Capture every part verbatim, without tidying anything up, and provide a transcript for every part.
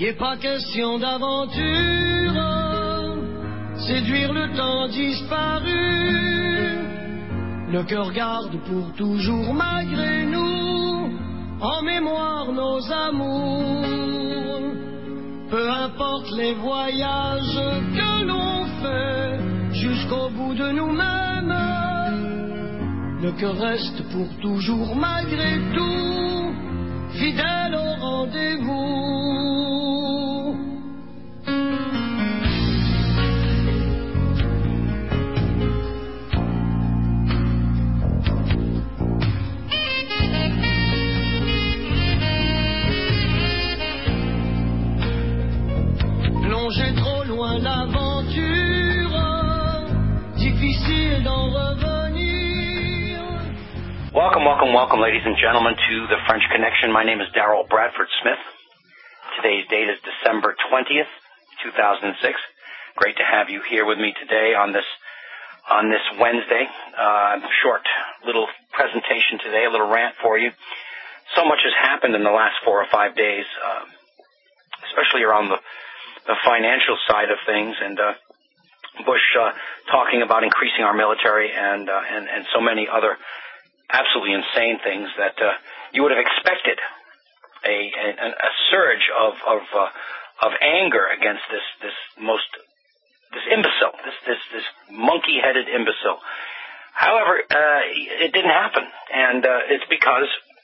Et pas question d'aventure, séduire le temps disparu. Le cœur garde pour toujours malgré nous en mémoire nos amours. Peu importe les voyages que l'on fait jusqu'au bout de nous-mêmes, le cœur reste pour toujours malgré tout fidèle au rendez-vous. Plonger trop loin l'aventure, difficile d'en revenir. Welcome, welcome, welcome, ladies and gentlemen, to the French Connection. My name is Darrell Bradford Smith. Today's date is December twentieth, two thousand six. Great to have you here with me today on this on this Wednesday. Uh, short little presentation today, a little rant for you. So much has happened in the last four or five days, uh, especially around the, the financial side of things, and uh, Bush uh, talking about increasing our military and, uh, and and so many other absolutely insane things that uh, you would have expected a a, a surge of of uh, of anger against this this most this imbecile, this this this monkey-headed imbecile. However, uh, it didn't happen, and uh, it's because,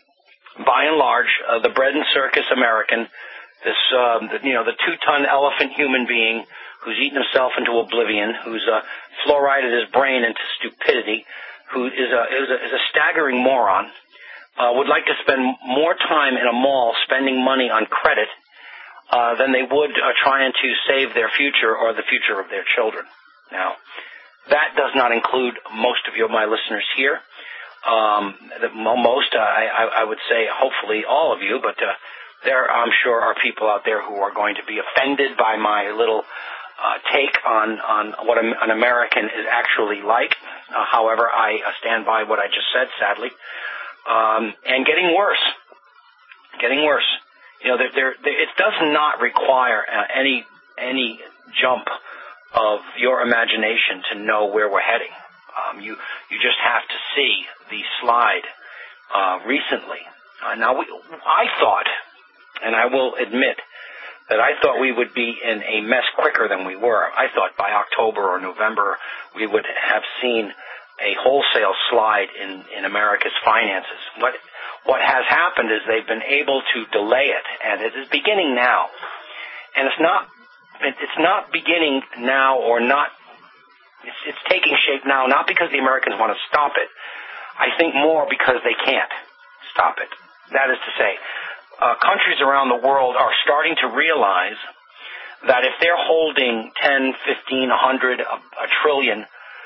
by and large, uh, the bread and circus American, this um, the, you know the two-ton elephant human being who's eaten himself into oblivion, who's uh, fluorided his brain into stupidity, who is a is a, is a staggering moron, uh, would like to spend more time in a mall spending money on credit uh, than they would uh, trying to save their future or the future of their children. Now, that does not include most of you, my listeners here. Um, the, most, uh, I, I would say, hopefully all of you, but uh, there, I'm sure, are people out there who are going to be offended by my little uh, take on, on what an American is actually like. Uh, however, I uh, stand by what I just said, sadly. Um, and getting worse. Getting worse. You know, there, there, there, it does not require uh, any any jump of your imagination to know where we're heading. Um, you you just have to see the slide uh, recently. Uh, now, we, I thought, and I will admit, that I thought we would be in a mess quicker than we were. I thought by October or November we would have seen a wholesale slide in, in America's finances. What what has happened is they've been able to delay it, and it is beginning now. And it's not it's not beginning now or not. It's, it's taking shape now, not because the Americans want to stop it. I think more because they can't stop it. That is to say, Uh, countries around the world are starting to realize that if they're holding ten, fifteen, a hundred, a, a trillion,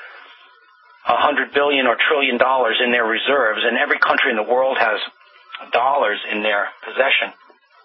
a hundred billion or trillion dollars in their reserves, and every country in the world has dollars in their possession,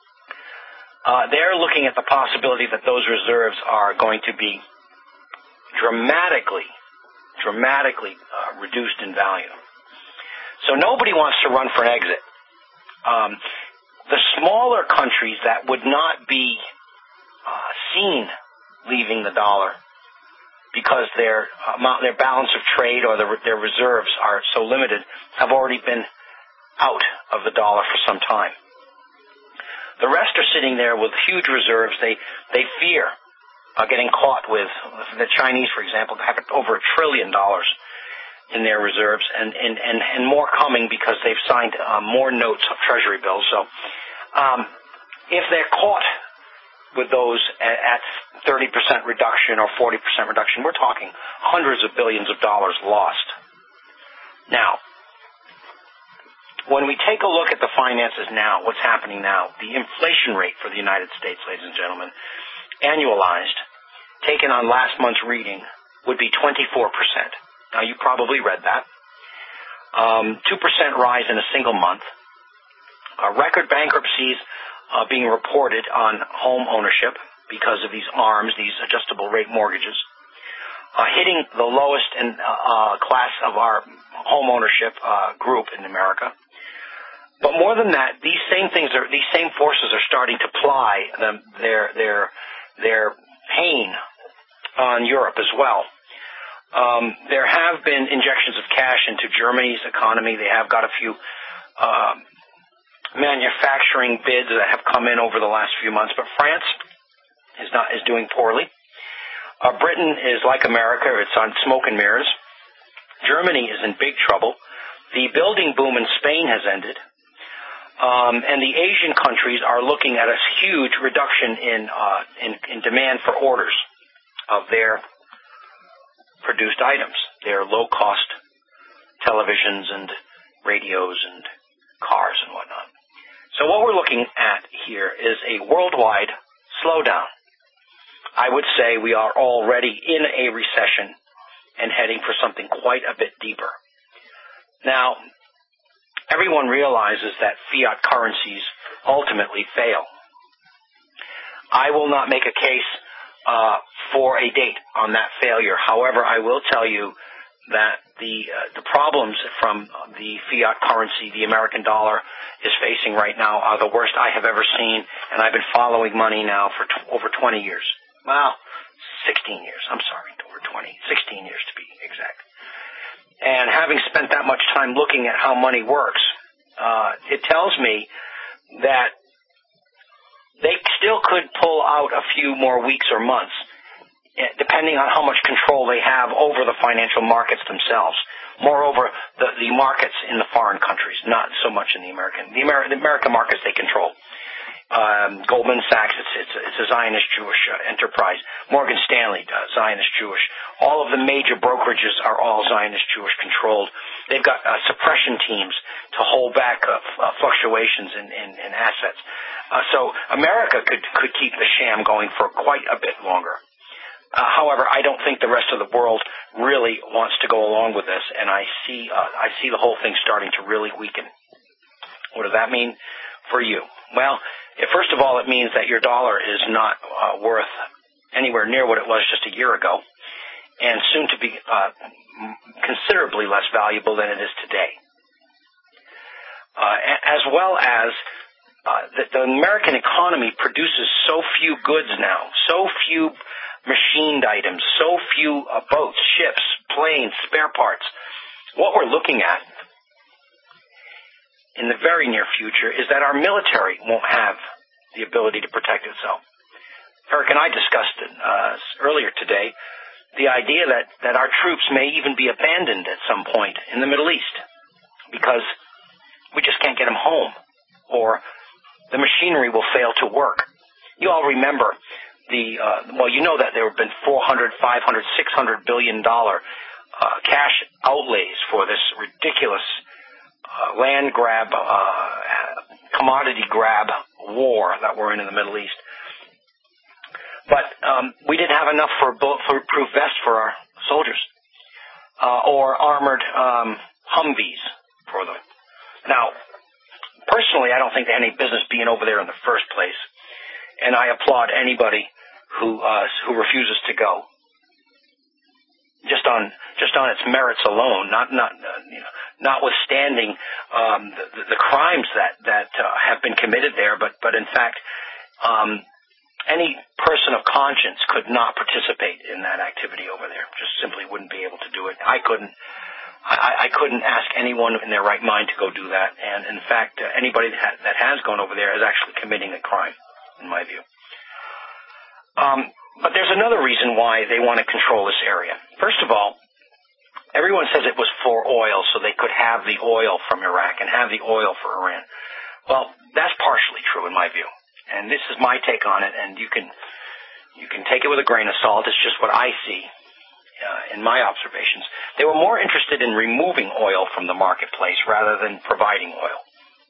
uh, they're looking at the possibility that those reserves are going to be dramatically, dramatically uh, reduced in value. So nobody wants to run for an exit. Um, The smaller countries that would not be uh, seen leaving the dollar because their amount, their balance of trade or their, their reserves are so limited have already been out of the dollar for some time. The rest are sitting there with huge reserves. They they fear uh, getting caught with the Chinese, for example, have over a trillion dollars in their reserves, and, and, and, and more coming because they've signed uh, more notes of treasury bills. So um, if they're caught with those at, at thirty percent reduction or forty percent reduction, we're talking hundreds of billions of dollars lost. Now, when we take a look at the finances now, what's happening now, the inflation rate for the United States, ladies and gentlemen, annualized, taken on last month's reading, would be twenty-four percent. Now, you probably read that. Um, two percent rise in a single month. Uh, record bankruptcies uh, being reported on home ownership because of these ARMs, these adjustable rate mortgages, uh, hitting the lowest in, uh, uh, class of our home ownership uh, group in America. But more than that, these same things are, these same forces are starting to ply them, their, their, their pain on Europe as well. Um, there have been injections of cash into Germany's economy. They have got a few, uh, manufacturing bids that have come in over the last few months, but France is not, is doing poorly. Uh, Britain is like America. It's on smoke and mirrors. Germany is in big trouble. The building boom in Spain has ended. Um, and the Asian countries are looking at a huge reduction in, uh, in, in demand for orders of their produced items, their low-cost televisions and radios and cars and whatnot. So what we're looking at here is a worldwide slowdown. I would say we are already in a recession and heading for something quite a bit deeper. Now, everyone realizes that fiat currencies ultimately fail. I will not make a case uh, for a date on that failure. However, I will tell you that the uh, the problems from the fiat currency, the American dollar, is facing right now are the worst I have ever seen, and I've been following money now for t- over twenty years. Well, sixteen years. I'm sorry, over twenty. sixteen years to be exact. And having spent that much time looking at how money works, uh, it tells me that they still could pull out a few more weeks or months, depending on how much control they have over the financial markets themselves. Moreover, the, the markets in the foreign countries, not so much in the American. The, Ameri- the American markets they control. Um, Goldman Sachs, it's, it's, it's a Zionist Jewish uh, enterprise. Morgan Stanley, uh, Zionist Jewish. All of the major brokerages are all Zionist Jewish controlled. They've got uh, suppression teams to hold back uh, f- uh, fluctuations in, in, in assets. Uh, so America could, could keep the sham going for quite a bit longer. Uh, however, I don't think the rest of the world really wants to go along with this, and I see uh, I see the whole thing starting to really weaken. What does that mean for you? Well, first of all, it means that your dollar is not uh, worth anywhere near what it was just a year ago, and soon to be uh, considerably less valuable than it is today. Uh, as well as uh, the, the American economy produces so few goods now, so few machined items, so few uh, boats, ships, planes, spare parts. What we're looking at in the very near future is that our military won't have the ability to protect itself. Eric and I discussed it uh, earlier today, the idea that, that our troops may even be abandoned at some point in the Middle East because we just can't get them home, or the machinery will fail to work. You all remember the, uh, well, you know that there have been four hundred, five hundred, six hundred billion dollar uh, cash outlays for this ridiculous uh, land grab, uh, commodity grab war that we're in in the Middle East. But um, we didn't have enough for bulletproof vests for our soldiers, uh, or armored um, Humvees for them. Now, personally, I don't think they had any business being over there in the first place, and I applaud anybody who uh, who refuses to go, just on just on its merits alone, not not uh, you know, notwithstanding um, the, the crimes that that uh, have been committed there, but but in fact, um, any person of conscience could not participate in that activity over there. Just simply wouldn't be able to do it. I couldn't. I, I couldn't ask anyone in their right mind to go do that. And in fact, uh, anybody that, ha- that has gone over there is actually committing a crime, in my view. Um, but there's another reason why they want to control this area. First of all, everyone says it was for oil, so they could have the oil from Iraq and have the oil for Iran. Well, that's partially true in my view. And this is my take on it, and you can you can take it with a grain of salt. It's just what I see uh, in my observations. They were more interested in removing oil from the marketplace rather than providing oil.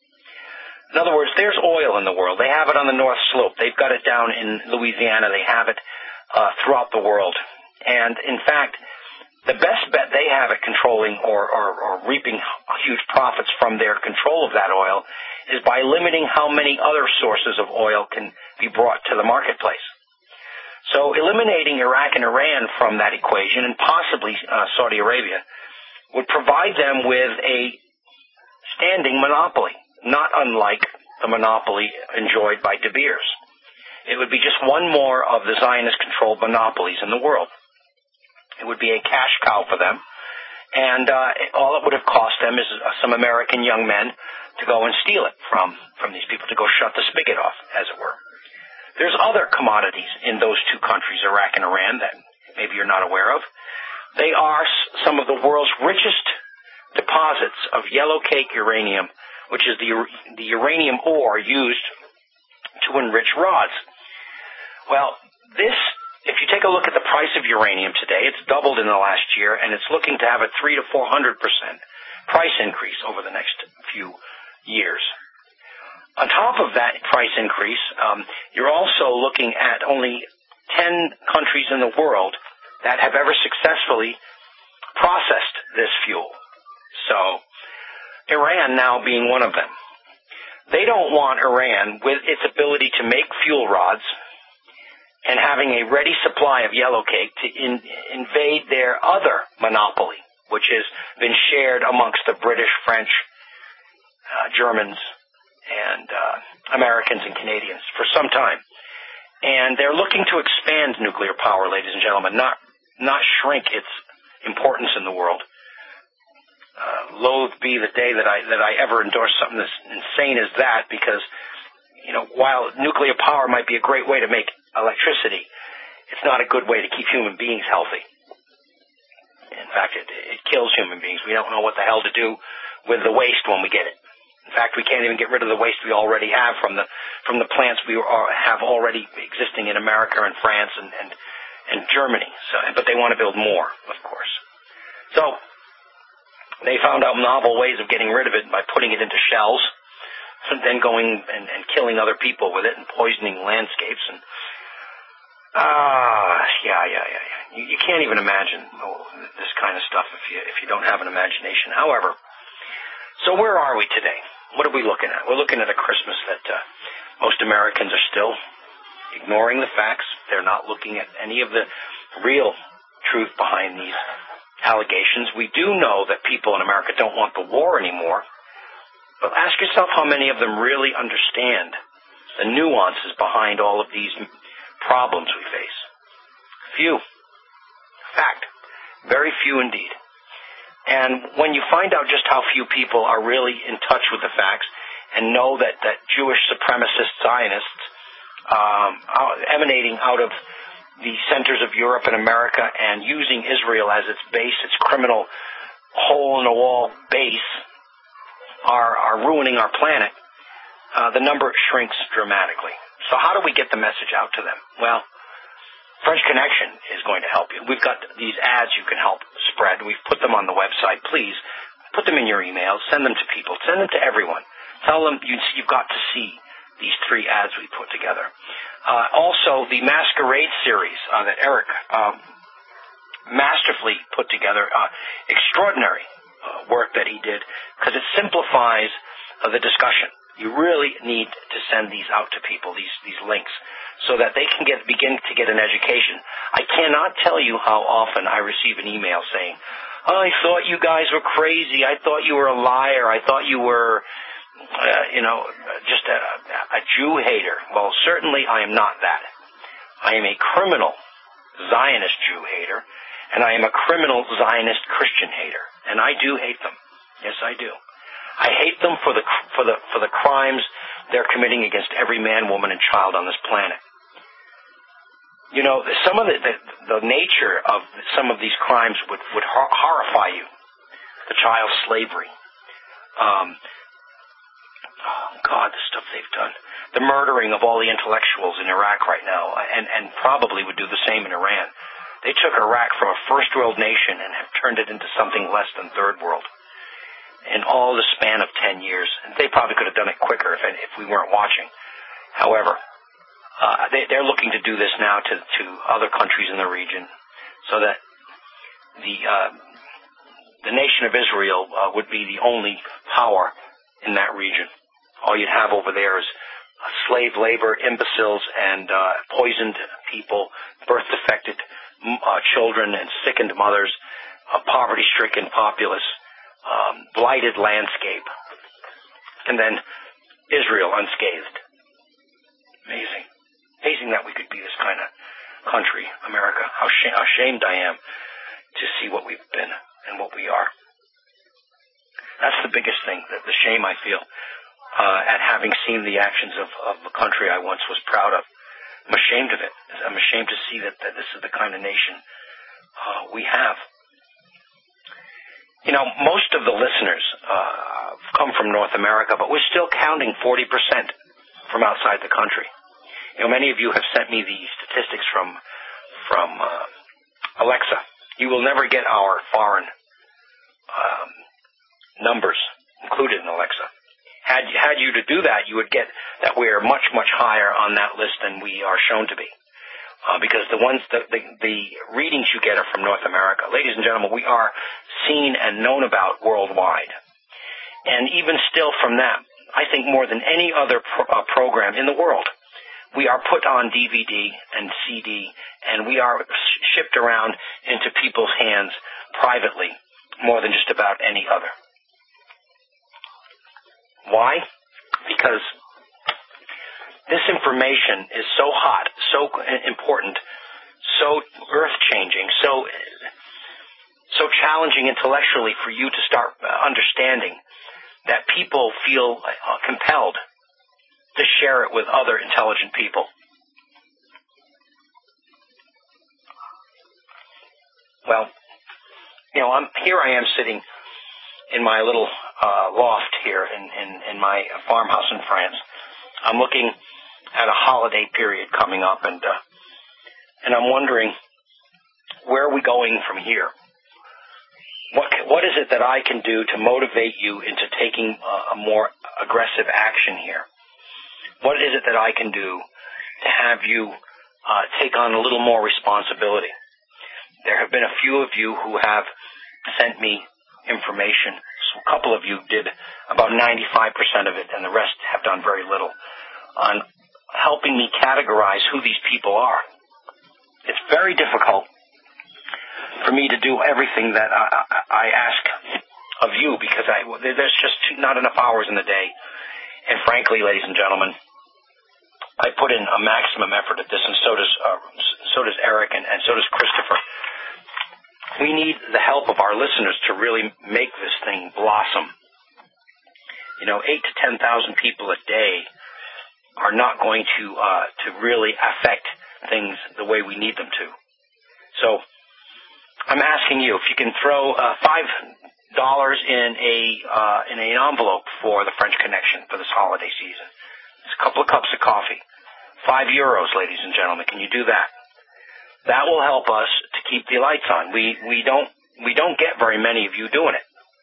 In other words, there's oil in the world. They have it on the North Slope. They've got it down in Louisiana. They have it uh, throughout the world. And, in fact, the best bet they have at controlling or, or, or reaping huge profits from their control of that oil is by limiting how many other sources of oil can be brought to the marketplace. So eliminating Iraq and Iran from that equation, and possibly uh, Saudi Arabia, would provide them with a standing monopoly. not unlike the monopoly enjoyed by De Beers. It would be just one more of the Zionist-controlled monopolies in the world. It would be a cash cow for them, and uh, all it would have cost them is uh, some American young men to go and steal it from, from these people, to go shut the spigot off, as it were. There's other commodities in those two countries, Iraq and Iran, that maybe you're not aware of. They are some of the world's richest deposits of yellow cake uranium, which is the, the uranium ore used to enrich rods. Well, this, if you take a look at the price of uranium today, it's doubled in the last year, and it's looking to have a three to four hundred percent price increase over the next few years. On top of that price increase, um, you're also looking at only ten countries in the world that have ever successfully processed this fuel. So, Iran now being one of them. They don't want Iran, with its ability to make fuel rods and having a ready supply of yellow cake, to in, invade their other monopoly, which has been shared amongst the British, French, uh, Germans, and uh, Americans and Canadians for some time. And they're looking to expand nuclear power, ladies and gentlemen, not not shrink its importance in the world. Uh, loath be the day that I that I ever endorse something as insane as that, because, you know, while nuclear power might be a great way to make electricity, it's not a good way to keep human beings healthy. In fact, it, it kills human beings. We don't know what the hell to do with the waste when we get it. In fact, we can't even get rid of the waste we already have from the from the plants we are, have already existing in America and France and and, and Germany. So, but they want to build more, of course. So they found out novel ways of getting rid of it by putting it into shells, and then going and, and killing other people with it and poisoning landscapes. And ah, yeah, yeah, yeah, yeah. You, you can't even imagine oh, this kind of stuff if you if you don't have an imagination. However, so where are we today? What are we looking at? We're looking at a Christmas that uh, most Americans are still ignoring the facts. They're not looking at any of the real truth behind these allegations. We do know that people in America don't want the war anymore, but ask yourself how many of them really understand the nuances behind all of these problems we face. Few. Fact. Very few indeed. And when you find out just how few people are really in touch with the facts and know that, that Jewish supremacist Zionists um, emanating out of the centers of Europe and America and using Israel as its base, its criminal hole-in-the-wall base, are, are ruining our planet, uh, the number shrinks dramatically. So how do we get the message out to them? Well, French Connection is going to help you. We've got these ads you can help spread. We've put them on the website. Please put them in your emails. Send them to people. Send them to everyone. Tell them you, you've got to see these three ads we put together. Uh, also, the Masquerade series uh, that Eric um, masterfully put together, uh, extraordinary uh, work that he did, because it simplifies uh, the discussion. You really need to send these out to people, these these links, so that they can get begin to get an education. I cannot tell you how often I receive an email saying, oh, I thought you guys were crazy. I thought you were a liar. I thought you were, uh, you know, just a, a Jew hater. Well, certainly I am not that. I am a criminal Zionist Jew hater, and I am a criminal Zionist Christian hater. And I do hate them. Yes, I do. I hate them for the for the for the crimes they're committing against every man, woman, and child on this planet. You know, some of the the, the nature of some of these crimes would would hor- horrify you. The child slavery, um, oh God, the stuff they've done, the murdering of all the intellectuals in Iraq right now, and and probably would do the same in Iran. They took Iraq from a first world nation and have turned it into something less than third world. In all the span of ten years. They probably could have done it quicker if if we weren't watching. However, uh, they, they're looking to do this now to, to other countries in the region, so that the uh, the nation of Israel uh, would be the only power in that region. All you'd have over there is slave labor, imbeciles, and uh, poisoned people, birth-defected uh, children, and sickened mothers, a poverty-stricken populace. Um, blighted landscape. and then Israel unscathed. Amazing. Amazing that we could be this kind of country, America. How sh- ashamed I am to see what we've been and what we are. That's the biggest thing, the, the shame I feel uh, at having seen the actions of, of the country I once was proud of. I'm ashamed of it. I'm ashamed to see that, that this is the kind of nation uh, we have. You know, most of the listeners uh, come from North America, but we're still counting forty percent from outside the country. You know, many of you have sent me the statistics from from uh, Alexa. You will never get our foreign um, numbers included in Alexa. Had had you to do that, you would get that we are much, much higher on that list than we are shown to be. Uh, because the ones that the, the readings you get are from North America. Ladies and gentlemen, we are seen and known about worldwide. And even still from that, I think more than any other pro- uh, program in the world, we are put on D V D and C D, and we are shipped around into people's hands privately more than just about any other. Why? Because this information is so hot, so important, so earth-changing, so so challenging intellectually for you to start understanding that people feel uh, compelled to share it with other intelligent people. Well, you know, I'm here. I am sitting in my little uh, loft here in, in, in my farmhouse in France. I'm looking at a holiday period coming up, and uh, and I'm wondering, where are we going from here? What what is it that I can do to motivate you into taking uh, a more aggressive action here? What is it that I can do to have you uh, take on a little more responsibility? There have been a few of you who have sent me information. So a couple of you did about ninety-five percent of it, and the rest have done very little on helping me categorize who these people are. It's very difficult for me to do everything that I, I ask of you because I, there's just not enough hours in the day. And frankly, ladies and gentlemen, I put in a maximum effort at this, and so does uh, so does Eric, and, and so does Christopher. We need the help of our listeners to really make this thing blossom. You know, eight to ten thousand people a day are not going to uh, to really affect things the way we need them to. So I'm asking you if you can throw uh, five dollars in a uh, in an envelope for the French Connection for this holiday season. It's a couple of cups of coffee. Five euros, ladies and gentlemen. Can you do that? That will help us to keep the lights on. We we don't we don't get very many of you doing it.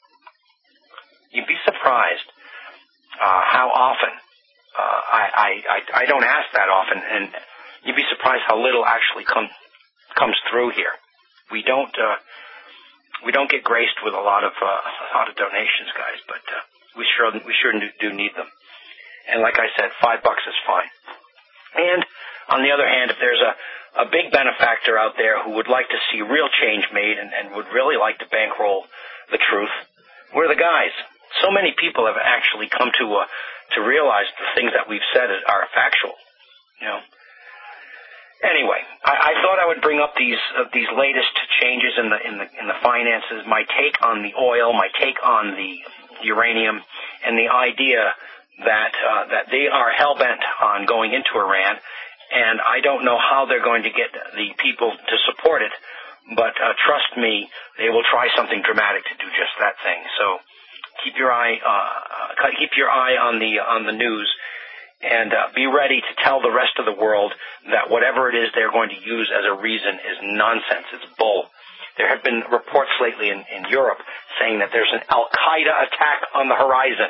You'd be surprised uh, how often uh, I, I I I don't ask that often, and you'd be surprised how little actually come comes through here. We don't uh, we don't get graced with a lot of uh, a lot of donations, guys, but uh, we sure we sure do need them. And like I said, five bucks is fine. And on the other hand, if there's a a big benefactor out there who would like to see real change made and, and would really like to bankroll the truth, we're the guys. So many people have actually come to uh, to realize the things that we've said are factual. You know. Anyway, I, I thought I would bring up these uh, these latest changes in the in the in the finances, my take on the oil, my take on the uranium, and the idea that uh, that they are hell bent on going into Iran. And I don't know how they're going to get the people to support it, but uh, trust me, they will try something dramatic to do just that thing. So keep your eye, uh, keep your eye on the on the news, and uh, be ready to tell the rest of the world that whatever it is they're going to use as a reason is nonsense. It's bull. There have been reports lately in, in Europe saying that there's an Al-Qaeda attack on the horizon.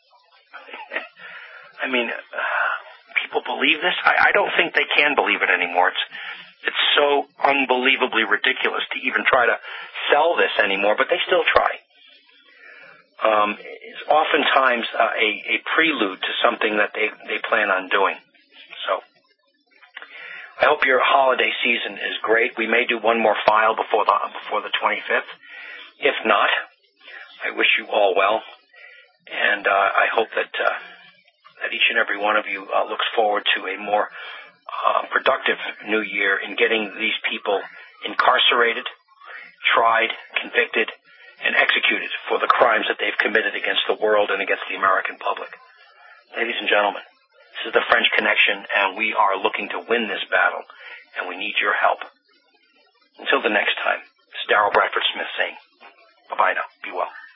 I mean. Uh, People believe this? I, I don't think they can believe it anymore. It's it's so unbelievably ridiculous to even try to sell this anymore, but they still try. Um, it's oftentimes uh, a, a prelude to something that they, they plan on doing. So I hope your holiday season is great. We may do one more file before the before the twenty-fifth. If not, I wish you all well. And uh, I hope that uh, that each and every one of you uh, looks forward to a more uh, productive new year in getting these people incarcerated, tried, convicted, and executed for the crimes that they've committed against the world and against the American public. Ladies and gentlemen, this is the French Connection, and we are looking to win this battle, and we need your help. Until the next time, this is Daryl Bradford Smith saying, bye-bye now. Be well.